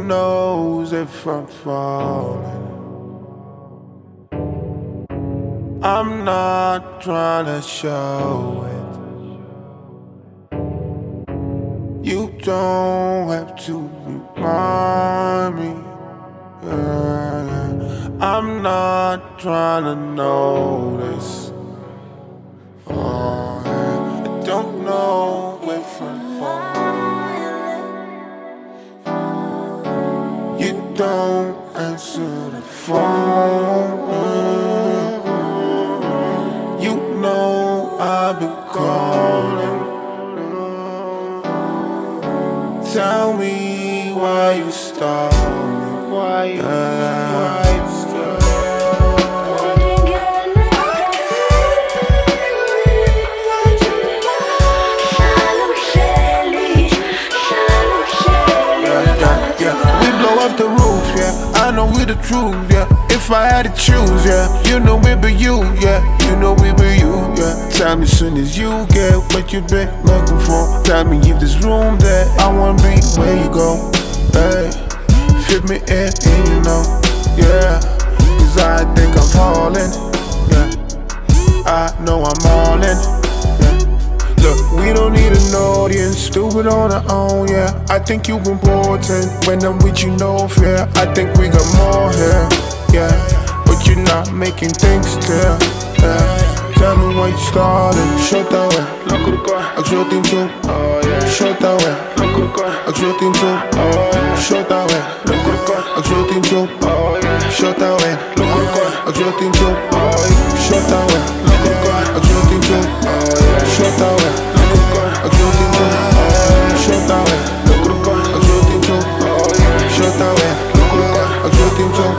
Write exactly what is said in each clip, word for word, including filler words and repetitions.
knows if I'm falling? I'm not trying to show it. You don't have to remind me. Yeah. I'm not trying to notice. Oh, yeah. I don't know if I'm falling. You don't answer the phone. You know I've been calling. Tell me why you stalling. Why you, yeah. Why you the roof, yeah. I know we the truth, yeah. If I had to choose, yeah. You know we be you, yeah. You know we be you, yeah. Tell me soon as you get what you been looking for. Tell me if there's room there. I wanna be where you go. Hey, fit me in, and you know, yeah. Cause I think I'm falling, yeah. I know I'm all in. Look, we don't need an audience, do it on our own, yeah. I think you important, when I'm with you, no fear. I think we got more here, yeah. But you're not making things clear, yeah. Tell me why you started, shut that way. Accepting too, shut that way. Accepting too, shut that way. Accepting too, shut that way. Accepting too, shut that way. Accepting too, shut that way. Accepting too, shut that way. Accepting too, shut that way. Accepting too.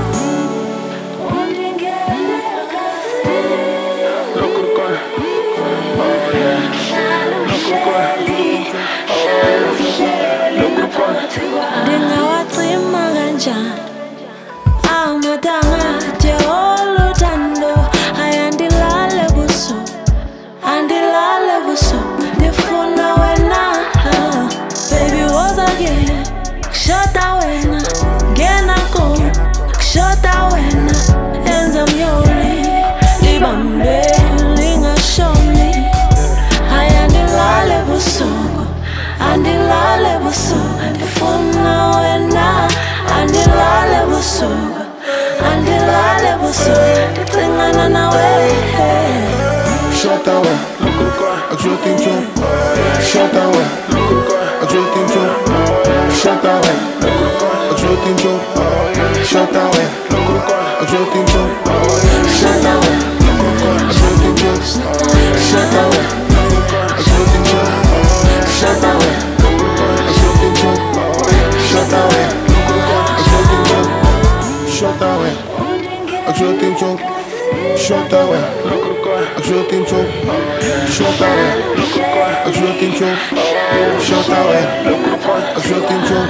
Ndingawacima kanjani amadanga jeolutando ayandilale buso andilale buso ndifuna wena baby woza again kushota wena ngena ko kushota wena enza myoli libambe lingashoni ayandilale buso andilale buso ndifuna wena andilale buso andilale buso ndicingana nawe. Shut that way, accepting too. Shut that way, accepting too. Shut that way, accepting too. Shut that way, accepting too. Shut that way, accepting too. Shut that way, accepting too. Shut that way, accepting too. Shut that way, accepting too. Shut that way, accepting too. Shut that way, accepting too. Shut that way, accepting too. Shut that way, accepting too.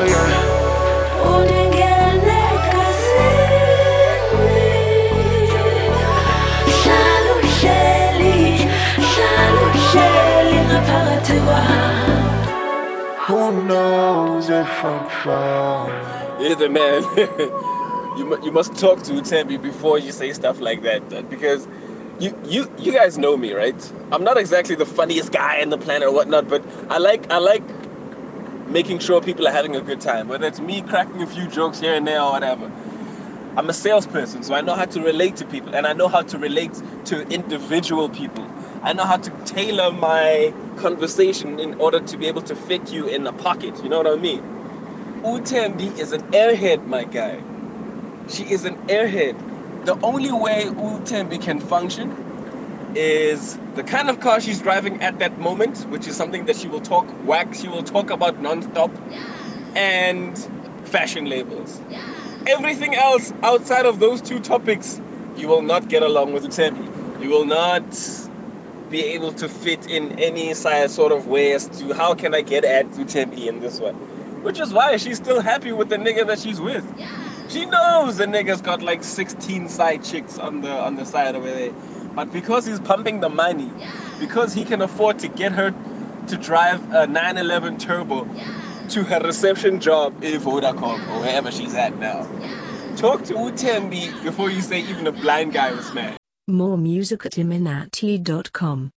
Who knows if I'm falling? You're the man. you mu- you must talk to Utembi before you say stuff like that, uh, because you you you guys know me, right? I'm not exactly the funniest guy on the planet or whatnot, but I like I like making sure people are having a good time, whether it's me cracking a few jokes here and there or whatever. I'm a salesperson, so I know how to relate to people, and I know how to relate to individual people. I know how to tailor my conversation in order to be able to fit you in a pocket. You know what I mean? Utembi is an airhead, my guy. She is an airhead. The only way Utembi can function is the kind of car she's driving at that moment, which is something that she will talk whack, she will talk about non-stop, and fashion labels. Everything else outside of those two topics, you will not get along with Utembi. You will not be able to fit in any sort of way as to how can I get at Utembi in this one. Which is why she's still happy with the nigga that she's with. She knows the nigga's got like sixteen side chicks on the on the side over there. But because he's pumping the money, because he can afford to get her to drive a nine eleven turbo to her reception job in Vodacom or wherever she's at now. Talk to Uthembi before you say even a blind guy was mad. More music at iminati dot com.